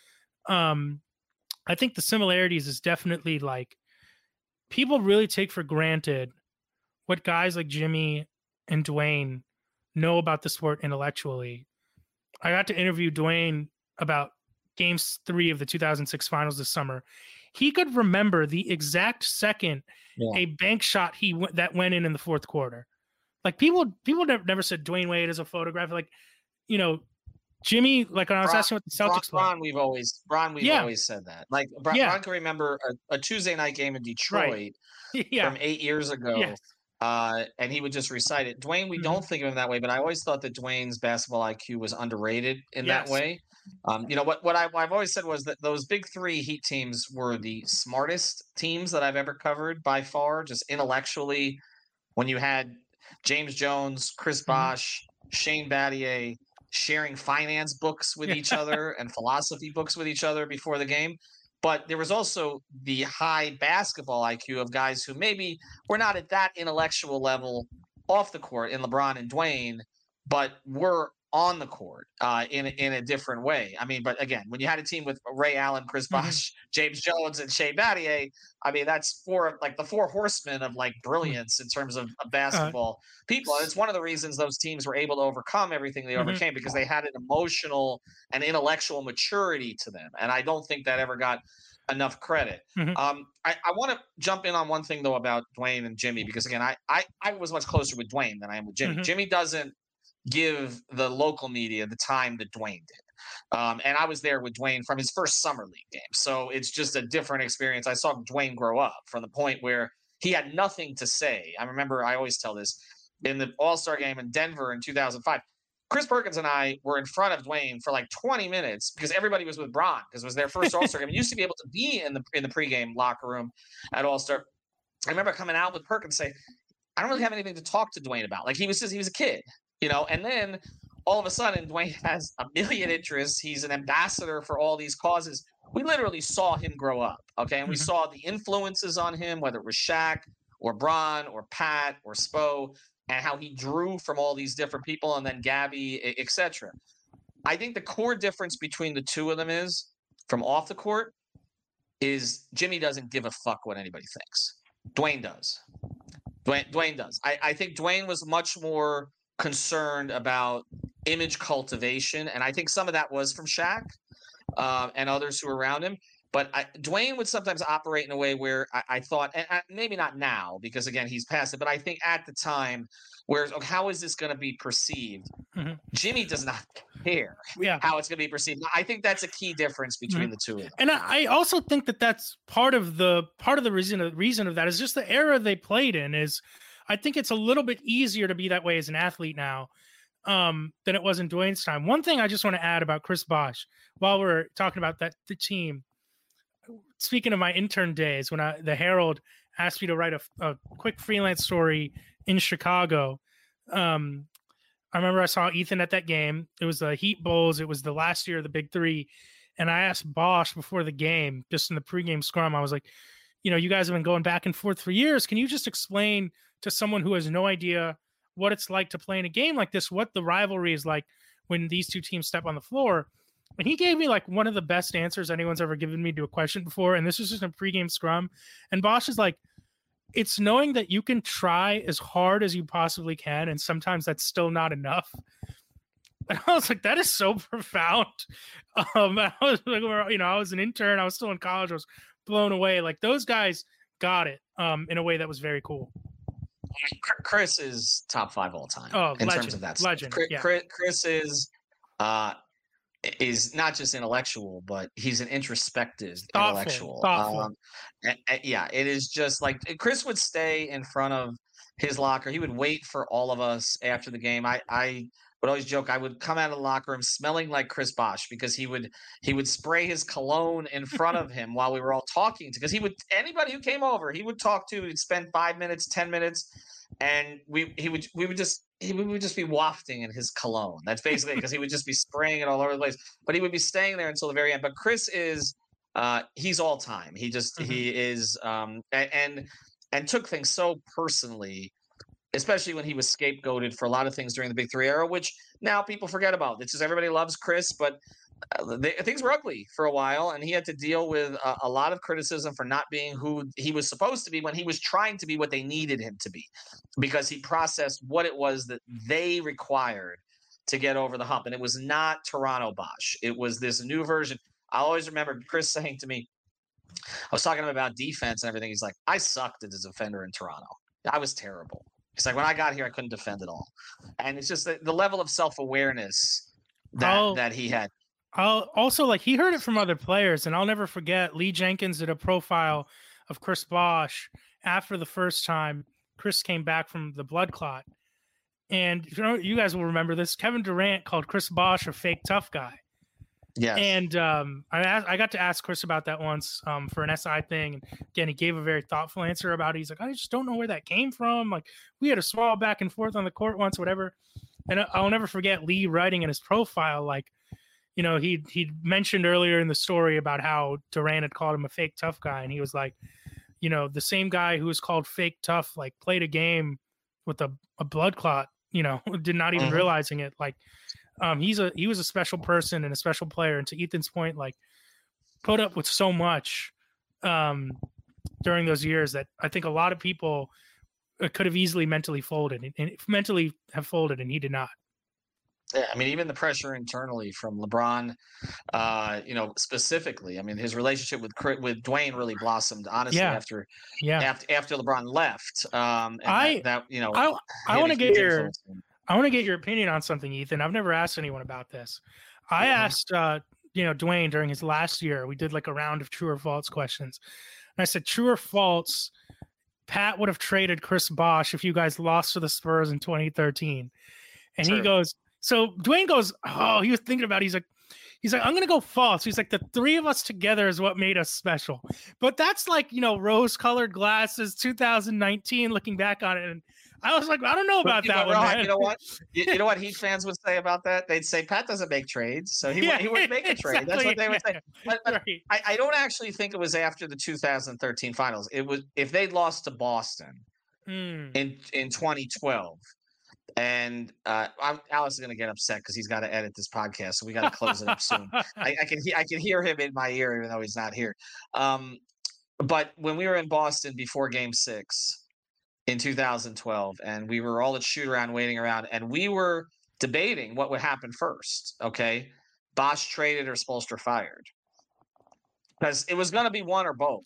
Um, I think the similarities is definitely like people really take for granted what guys like Jimmy and Dwayne know about the sport intellectually. I got to interview Dwayne about games three of the two thousand six finals this summer. He could remember the exact second yeah. a bank shot he w- that went in in the fourth quarter. Like people, people never, never said Dwayne Wade as a photographer. Like, you know, Jimmy, like when I was Bron, asking what the Celtics Bron, Bron we've always, Bron, we've yeah. always said that. Like Bron, yeah. Bron can remember a, a Tuesday night game in Detroit right. yeah. from eight years ago. Yes. Uh, and he would just recite it. Dwayne, we mm-hmm. don't think of him that way, but I always thought that Dwayne's basketball I Q was underrated in yes. that way. Um, you know, what, what, I, what I've always said was that those big three Heat teams were the smartest teams that I've ever covered by far, just intellectually. When you had James Jones, Chris Bosh, mm-hmm. Shane Battier sharing finance books with each other and philosophy books with each other before the game. But there was also the high basketball I Q of guys who maybe were not at that intellectual level off the court in LeBron and Dwayne, but were on the court uh, in, in a different way. I mean, but again, when you had a team with Ray Allen, Chris Bosh, mm-hmm. James Jones, and Shea Battier, I mean, that's four, like the four horsemen of like brilliance in terms of, of basketball uh, people. And it's one of the reasons those teams were able to overcome everything they mm-hmm. overcame, because they had an emotional and intellectual maturity to them. And I don't think that ever got enough credit. Mm-hmm. Um, I, I want to jump in on one thing though about Dwayne and Jimmy, because again, I, I, I was much closer with Dwayne than I am with Jimmy. Mm-hmm. Jimmy doesn't give the local media the time that Dwayne did. Um, and I was there with Dwayne from his first summer league game. So it's just a different experience. I saw Dwayne grow up from the point where he had nothing to say. I remember, I always tell this, in the All-Star game in Denver in two thousand five, Chris Perkins and I were in front of Dwayne for like twenty minutes because everybody was with Bron because it was their first All-Star game. We used to be able to be in the in the pregame locker room at All-Star. I remember coming out with Perkins saying, I don't really have anything to talk to Dwayne about. Like he was just, he was a kid. You know, and then all of a sudden, Dwayne has a million interests. He's an ambassador for all these causes. We literally saw him grow up, okay? And we mm-hmm. saw the influences on him, whether it was Shaq or Bron or Pat or Spo, and how he drew from all these different people, and then Gabby, et cetera. I think the core difference between the two of them is, from off the court, is Jimmy doesn't give a fuck what anybody thinks. Dwayne does. Dwayne, Dwayne does. I, I think Dwayne was much more concerned about image cultivation, and I think some of that was from Shaq uh, and others who were around him. But I, Dwayne would sometimes operate in a way where I, I thought, and I, maybe not now because again he's past it, but I think at the time, where okay, how is this going to be perceived? Mm-hmm. Jimmy does not care yeah. how it's going to be perceived. I think that's a key difference between mm-hmm. the two of them. And I, I also think that that's part of the part of the reason of, reason of that is just the era they played in is. I think it's a little bit easier to be that way as an athlete now um, than it was in Dwayne's time. One thing I just want to add about Chris Bosh, while we're talking about that the team, speaking of my intern days, when I, the Herald asked me to write a, a quick freelance story in Chicago, um, I remember I saw Ethan at that game. It was the Heat Bulls. It was the last year of the Big Three. And I asked Bosh before the game, just in the pregame scrum, I was like, you know, you guys have been going back and forth for years. Can you just explain to someone who has no idea what it's like to play in a game like this, what the rivalry is like when these two teams step on the floor? And he gave me like one of the best answers anyone's ever given me to a question before. And this was just a pregame scrum. And Bosh is like, it's knowing that you can try as hard as you possibly can. And sometimes that's still not enough. And I was like, that is so profound. Um, I was like, you know, I was an intern. I was still in college. I was blown away. Like those guys got it um, in a way that was very cool. Chris is top five all time oh, in legend, terms of that. Legend, Chris, yeah. Chris is uh, is not just intellectual, but he's an introspective thoughtful, intellectual. Thoughtful. Um, and, and, yeah, it is just like Chris would stay in front of his locker. He would wait for all of us after the game. I, I would always joke I would come out of the locker room smelling like Chris Bosh because he would he would spray his cologne in front of him while we were all talking to because he would anybody who came over he would talk to. He'd spend five minutes, ten minutes. And we he would we would just he we would just be wafting in his cologne. That's basically because he would just be spraying it all over the place. But he would be staying there until the very end. But Chris is uh, he's all time. He just mm-hmm. he is um, and and took things so personally especially when he was scapegoated for a lot of things during the Big Three era, which now people forget about. It's just everybody loves Chris, but uh, they, things were ugly for a while, and he had to deal with a, a lot of criticism for not being who he was supposed to be when he was trying to be what they needed him to be, because he processed what it was that they required to get over the hump. And it was not Toronto Bosch. It was this new version. I always remember Chris saying to me, I was talking to him about defense and everything. He's like, I sucked as a defender in Toronto. I was terrible. He's like, when I got here, I couldn't defend at all. And it's just the, the level of self-awareness that, I'll, that he had. I'll also, like, he heard it from other players, and I'll never forget Lee Jenkins did a profile of Chris Bosch after the first time Chris came back from the blood clot. And you know, you guys will remember this. Kevin Durant called Chris Bosch a fake tough guy. Yeah. And um, I asked, I got to ask Chris about that once um, for an S I thing. And again, he gave a very thoughtful answer about it. He's like, I just don't know where that came from. Like, we had a small back and forth on the court once, whatever. And I'll never forget Lee writing in his profile, like, you know, he he mentioned earlier in the story about how Durant had called him a fake tough guy. And he was like, you know, the same guy who was called fake tough, like, played a game with a, a blood clot, you know, did not even mm-hmm. realizing it. Like, um, he's a, he was a special person and a special player. And to Ethan's point, like, put up with so much um, during those years that I think a lot of people could have easily mentally folded and, and mentally have folded, and he did not. Yeah, I mean, even the pressure internally from LeBron, uh, you know, specifically. I mean, his relationship with with Dwayne really blossomed, honestly, yeah. after yeah. after after LeBron left. Um, and I that, that you know, I, I want to get your I want to get your opinion on something, Ethan. I've never asked anyone about this. I mm-hmm. asked, uh, you know, Dwayne during his last year. We did like a round of true or false questions, and I said, true or false, Pat would have traded Chris Bosch if you guys lost to the Spurs in twenty thirteen, and True. he goes. So Dwayne goes, oh, he was thinking about it. He's like, he's like, I'm going to go false. He's like, the three of us together is what made us special. But that's like, you know, rose colored glasses, two thousand nineteen, looking back on it. And I was like, I don't know about you that know, one. Man. You know what? You, you know what Heat fans would say about that? They'd say Pat doesn't make trades. So he, yeah, he wouldn't make a trade. Exactly, that's what they would yeah. say. But, but right. I, I don't actually think it was after the two thousand thirteen finals. It was if they'd lost to Boston mm. in, in twenty twelve. And uh, I'm, Alex is going to get upset because he's got to edit this podcast, so we got to close it up soon. I, I can he, I can hear him in my ear, even though he's not here. Um, but when we were in Boston before Game Six in two thousand twelve, and we were all at shoot around, waiting around, and we were debating what would happen first. Okay, Bosch traded or Spoelstra fired, because it was going to be one or both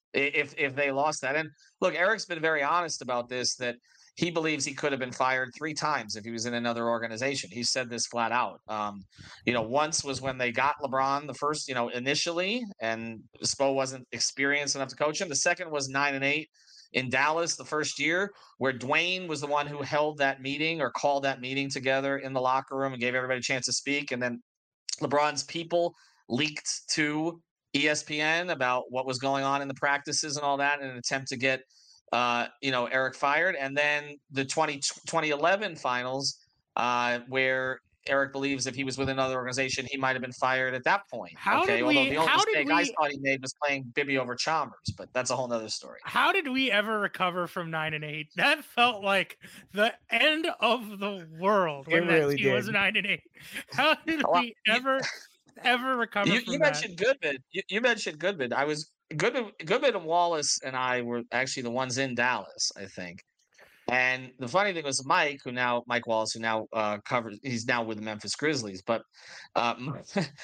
if if they lost that. And look, Eric's been very honest about this, that he believes he could have been fired three times if he was in another organization. He said this flat out. Um, you know, once was when they got LeBron the first, you know, initially, and Spo wasn't experienced enough to coach him. The second was nine and eight in Dallas the first year, where Dwayne was the one who held that meeting or called that meeting together in the locker room and gave everybody a chance to speak. And then LeBron's people leaked to E S P N about what was going on in the practices and all that in an attempt to get Uh, you know, Eric fired. And then the twenty, twenty eleven finals, uh, where Eric believes if he was with another organization, he might have been fired at that point. How okay, did although we, the only how mistake did we, I thought he made was playing Bibby over Chalmers, but that's a whole nother story. How did we ever recover from nine and eight? That felt like the end of the world when it that really team did. was nine and eight. How did well, we ever, ever recover you, from you that? Mentioned Goodman. You, you mentioned Goodman. I was Goodman, Goodman and Wallace and I were actually the ones in Dallas, I think. And the funny thing was Mike, who now Mike Wallace, who now uh, covers, he's now with the Memphis Grizzlies, but um,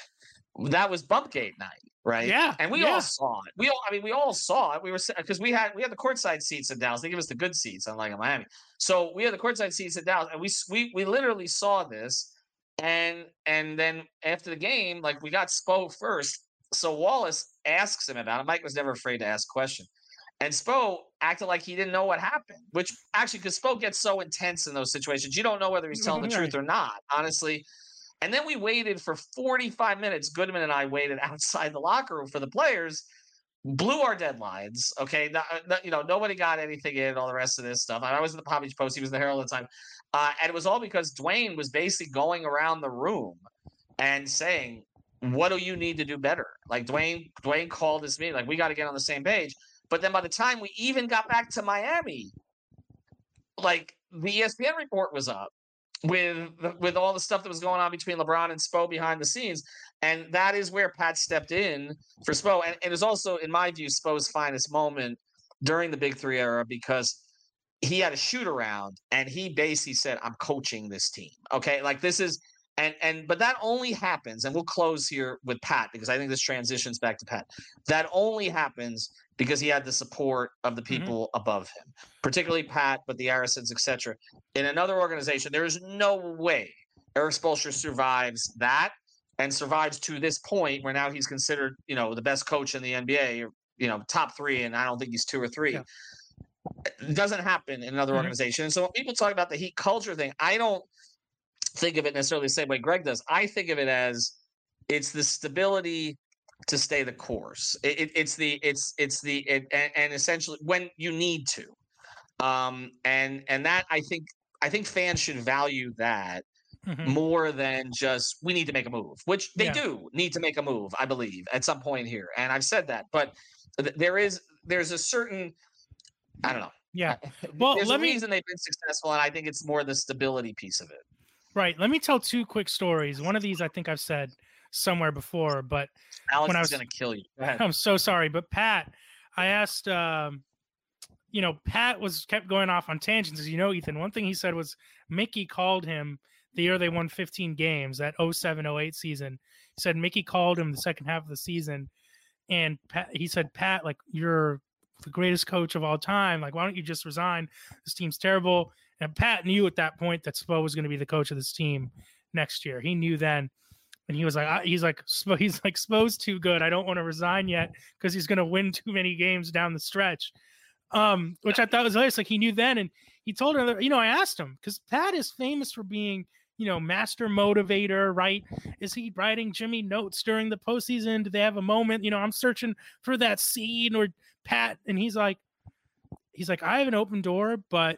that was Bumpgate night, right? Yeah, and we yeah. all saw it. We all, I mean, we all saw it. We were because we had we had the courtside seats in Dallas. They give us the good seats, unlike in Miami. So we had the courtside seats in Dallas, and we we we literally saw this. And and then after the game, like we got Spo first. So Wallace asks him about it. Mike was never afraid to ask questions. And Spo acted like he didn't know what happened, which actually, because Spo gets so intense in those situations, you don't know whether he's telling the truth or not, honestly. And then we waited for forty-five minutes. Goodman and I waited outside the locker room for the players, blew our deadlines. Okay. Not, not, you know, nobody got anything in, all the rest of this stuff. I was in the Palm Beach Post. He was in the Herald at the time. Uh, and it was all because Dwayne was basically going around the room and saying, what do you need to do better? Like Dwayne, Dwayne called this meeting, like, we got to get on the same page. But then by the time we even got back to Miami, like the E S P N report was up with with all the stuff that was going on between LeBron and Spo behind the scenes. And that is where Pat stepped in for Spo. And it was also, in my view, Spo's finest moment during the Big Three era, because he had a shoot around and he basically said, I'm coaching this team. Okay. Like this is, and, and, but that only happens, and we'll close here with Pat, because I think this transitions back to Pat. That only happens because he had the support of the people mm-hmm. above him, particularly Pat, but the Arisons, et cetera. In another organization, there is no way Erik Spoelstra survives that and survives to this point where now he's considered, you know, the best coach in the N B A, or, you know, top three, and I don't think he's two or three. Yeah. It doesn't happen in another mm-hmm. organization. And so when people talk about the Heat culture thing, I don't think of it necessarily the same way Greg does. I think of it as it's the stability to stay the course. It, it, it's the it's it's the it, and, and essentially when you need to, um, and and that I think I think fans should value that mm-hmm. more than just we need to make a move, which they yeah. do need to make a move, I believe, at some point here, and I've said that. But th- there is there's a certain I don't know. Yeah. Well, there's let a me, reason they've been successful, and I think it's more the stability piece of it. Right. Let me tell two quick stories. One of these I think I've said somewhere before, but Alex when I is was going to kill you. Go ahead. I'm so sorry, but Pat, I asked, um, you know, Pat was kept going off on tangents, as you know, Ethan. One thing he said was Mickey called him the year they won fifteen games, that oh seven oh eight season. He said Mickey called him the second half of the season, and Pat, he said, Pat, like, you're the greatest coach of all time. Like, why don't you just resign? This team's terrible. And Pat knew at that point that Spo was going to be the coach of this team next year. He knew then. And he was like, I, he's like, Spo, he's like, Spo's too good. I don't want to resign yet because he's going to win too many games down the stretch. Um, which I thought was hilarious. Like, he knew then. And he told him, you know, I asked him, because Pat is famous for being, you know, master motivator, right? Is he writing Jimmy notes during the postseason? Do they have a moment? You know, I'm searching for that scene or Pat. And he's like, he's like, I have an open door, but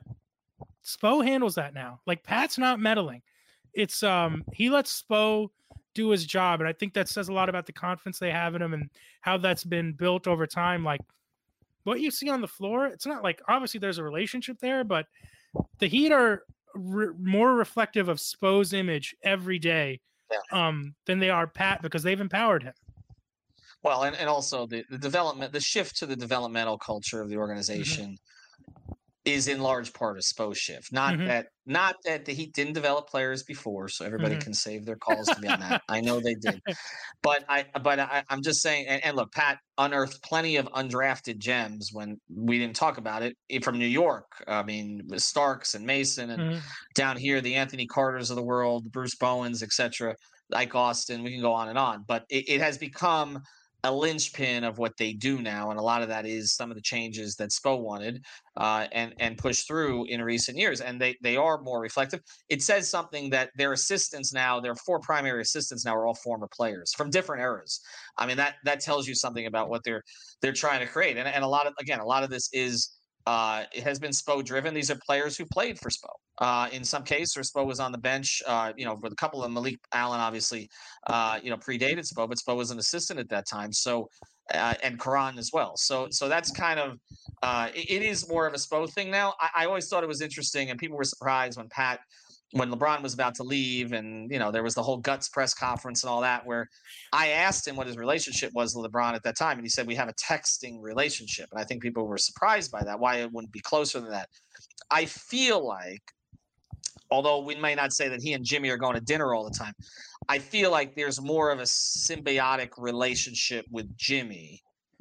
Spo handles that now. Like, Pat's not meddling. It's um he lets Spo do his job, and I think that says a lot about the confidence they have in him and how that's been built over time. Like, what you see on the floor, it's not like, obviously there's a relationship there, but the Heat are re- more reflective of Spo's image every day yeah. um than they are Pat, because they've empowered him. Well, and, and also the, the development, the shift to the developmental culture of the organization mm-hmm. is in large part a Spo shift. Not mm-hmm. that not that the Heat didn't develop players before, so everybody mm-hmm. can save their calls to be on that. I know they did. But I but I, I'm just saying, and, and look, Pat unearthed plenty of undrafted gems when we didn't talk about it from New York. I mean, with Starks and Mason, and mm-hmm. down here, the Anthony Carters of the world, Bruce Bowens, et cetera, Ike Austin, we can go on and on. But it, it has become a linchpin of what they do now, and a lot of that is some of the changes that Spo wanted uh, and and pushed through in recent years, and they they are more reflective. It says something that their assistants now, their four primary assistants now, are all former players from different eras. I mean, that that tells you something about what they're they're trying to create, and and a lot of again, a lot of this is uh, it has been Spo driven. These are players who played for Spo. Uh, in some case, or Spo was on the bench, uh, you know, with a couple of Malik Allen, obviously, uh, you know, predated Spo, but Spo was an assistant at that time. So, uh, and Karan as well. So, so that's kind of, uh, it, it is more of a Spo thing now. I, I always thought it was interesting, and people were surprised when Pat, when LeBron was about to leave, and, you know, there was the whole guts press conference and all that, where I asked him what his relationship was with LeBron at that time. And he said, we have a texting relationship. And I think people were surprised by that, why it wouldn't be closer than that. I feel like, although we may not say that he and Jimmy are going to dinner all the time, I feel like there's more of a symbiotic relationship with Jimmy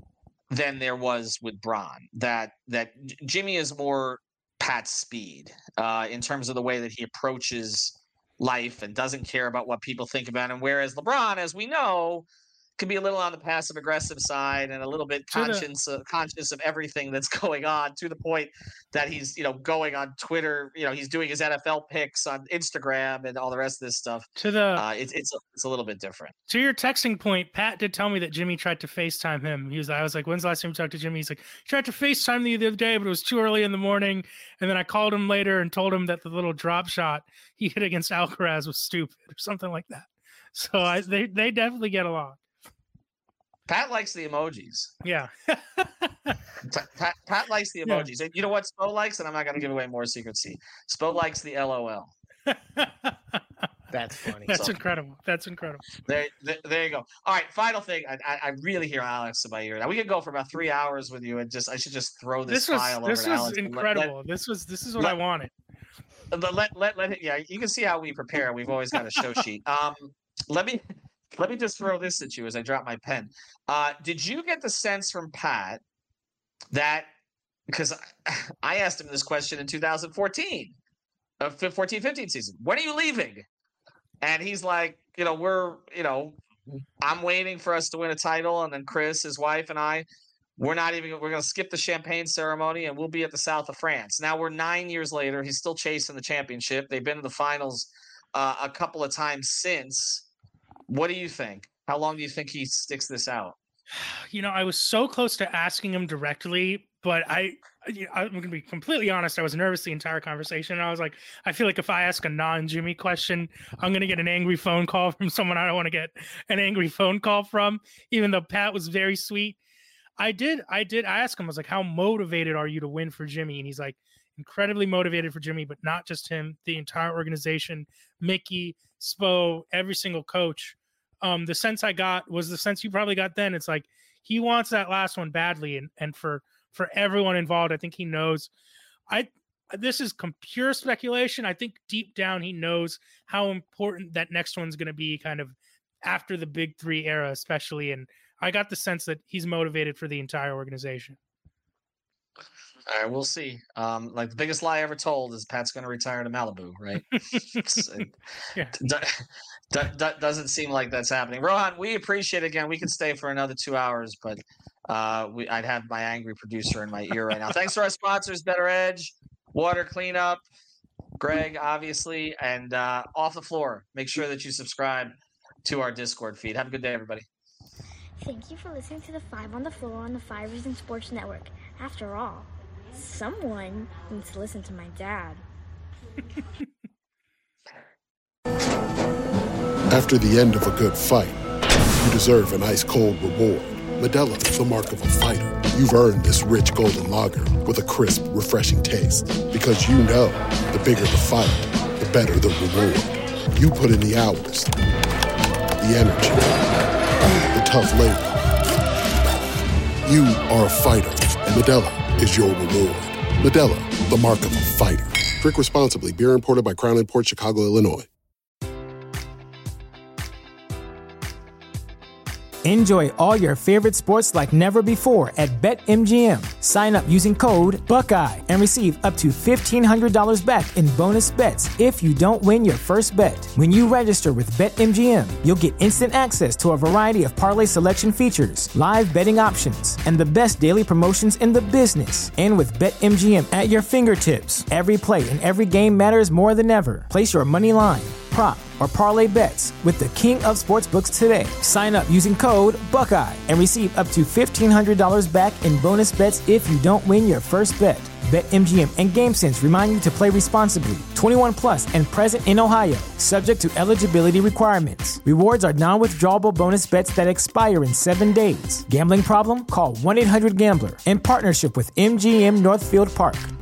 than there was with Bron. That that Jimmy is more Pat's speed uh, in terms of the way that he approaches life and doesn't care about what people think about him. Whereas LeBron, as we know, can be a little on the passive aggressive side and a little bit conscious uh, conscious of everything that's going on, to the point that he's, you know, going on Twitter, you know, he's doing his N F L picks on Instagram and all the rest of this stuff. To the uh, it's it's a, it's a little bit different. To your texting point, Pat did tell me that Jimmy tried to FaceTime him. He was I was like, when's the last time you talked to Jimmy? He's like, he tried to FaceTime me the other day, but it was too early in the morning. And then I called him later and told him that the little drop shot he hit against Alcaraz was stupid or something like that. So I, they they definitely get along. Pat likes the emojis. Yeah. Pat, Pat likes the emojis. Yeah. You know what Spo likes? And I'm not going to give away more secrets. Spo likes the L O L. That's funny. That's so incredible. That's incredible. There, there, there you go. All right, final thing. I, I, I really hear Alex in my ear. Now we could go for about three hours with you, and just I should just throw this, this was, file this over to Alex. This was incredible. Let, this was this is what let, I wanted. Let, let let let yeah. You can see how we prepare. We've always got a show sheet. Um, let me let me just throw this at you as I drop my pen. Uh, did you get the sense from Pat that because I, I asked him this question in two thousand fourteen, uh, fourteen fifteen season, when are you leaving? And he's like, you know, we're, you know, I'm waiting for us to win a title. And then Chris, his wife, and I, we're not even, we're going to skip the champagne ceremony and we'll be at the south of France. Now we're nine years later. He's still chasing the championship. They've been to the finals uh, a couple of times since. What do you think? How long do you think he sticks this out? You know, I was so close to asking him directly, but I, you know, I'm going to be completely honest. I was nervous the entire conversation. And I was like, I feel like if I ask a non-Jimmy question, I'm going to get an angry phone call from someone I don't want to get an angry phone call from, even though Pat was very sweet. I did, I did ask him, I was like, how motivated are you to win for Jimmy? And he's like, incredibly motivated for Jimmy, but not just him, the entire organization, Mickey, Spo, every single coach. Um, the sense I got was the sense you probably got then. It's like he wants that last one badly, and and for for everyone involved, I think he knows. I this is pure speculation. I think deep down he knows how important that next one's going to be, kind of after the big three era, especially. And I got the sense that he's motivated for the entire organization. All right, we'll see. Um, like the biggest lie ever told is Pat's going to retire to Malibu, right? it, yeah. d- d- d- doesn't seem like that's happening. Rohan, we appreciate it again. We could stay for another two hours, but uh, we, I'd have my angry producer in my ear right now. Thanks to our sponsors, Better Edge, Water Cleanup, Greg, obviously, and uh, Off the Floor. Make sure that you subscribe to our Discord feed. Have a good day, everybody. Thank you for listening to the Five on the Floor on the Five Reasons Sports Network. After all, someone needs to listen to my dad. After the end of a good fight, you deserve an ice-cold reward. Modelo, the mark of a fighter. You've earned this rich golden lager with a crisp, refreshing taste. Because you know, the bigger the fight, the better the reward. You put in the hours, the energy, the tough labor. You are a fighter, and Modelo is your reward. Modelo, the mark of a fighter. Drink responsibly. Beer imported by Crown Imports, Chicago, Illinois. Enjoy all your favorite sports like never before at BetMGM. Sign up using code Buckeye and receive up to fifteen hundred dollars back in bonus bets if you don't win your first bet. When you register with BetMGM, you'll get instant access to a variety of parlay selection features, live betting options, and the best daily promotions in the business. And with BetMGM at your fingertips, every play and every game matters more than ever. Place your money line, prop, or parlay bets with the king of sportsbooks today. Sign up using code Buckeye and receive up to fifteen hundred dollars back in bonus bets if you don't win your first bet. BetMGM and GameSense remind you to play responsibly. twenty-one plus and present in Ohio, subject to eligibility requirements. Rewards are non-withdrawable bonus bets that expire in seven days. Gambling problem? Call one eight hundred gambler in partnership with M G M Northfield Park.